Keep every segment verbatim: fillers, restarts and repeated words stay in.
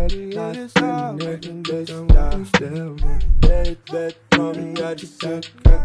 Верит в это, я часы, как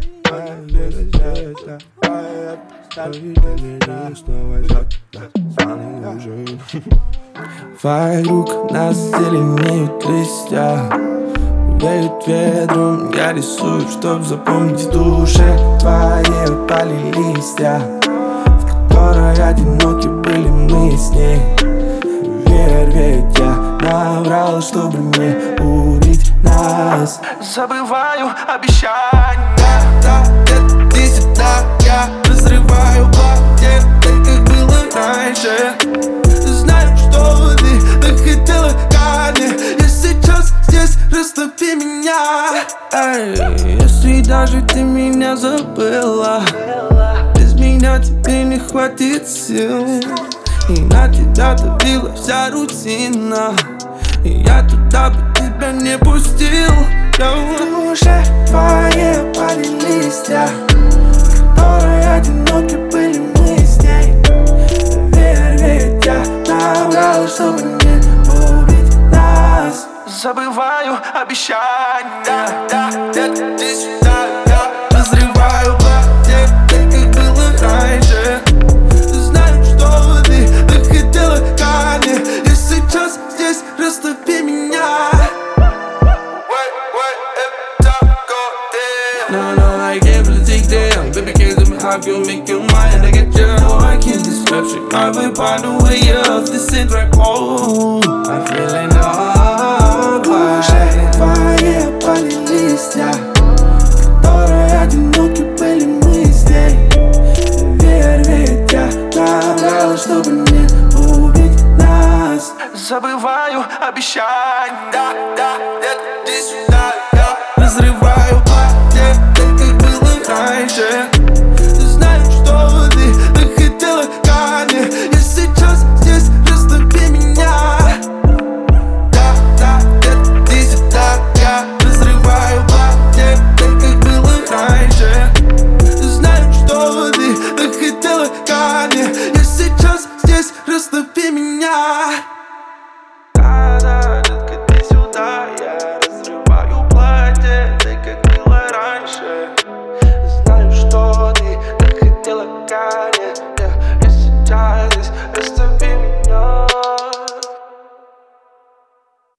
вокруг нас зеленеют листья, веют ветром, я рисую, чтоб запомнить в душе твои упали листья, в которой одиноки были мы с ней. Верь, ведь я наврал, чтобы не убить нас. Забываю обещания, да, это ты сюда, я разрываю платье, так как было раньше. Знаю, что ты так хотела ко мне, я сейчас здесь, растопи меня. Эй, если даже ты меня забыла, без меня тебе не хватит сил. И на тебя давила вся рутина, и я туда бы тебя не пустил. В душе твои опали листья, в которой одиноки были мы с ней. Верь, ведь я наврал, чтобы не убить нас. забываю обещания, да, да, это ты сюда, я разрываю платье, так как было раньше. Знаю, что ты так хотела ко мне, я сейчас здесь, растопи меня. No, no, I can't really take down. Baby, can't tell me how you make your mind. I get you, no, I can't describe you. I will find a way off this track. Oh, I'm feeling all quiet. Твои опали листья, в которой одиноки были мы с ней. Верь, ведь я наврал, чтобы не убить нас. забываю обещания, да, да, это ты сюда, я разрываю.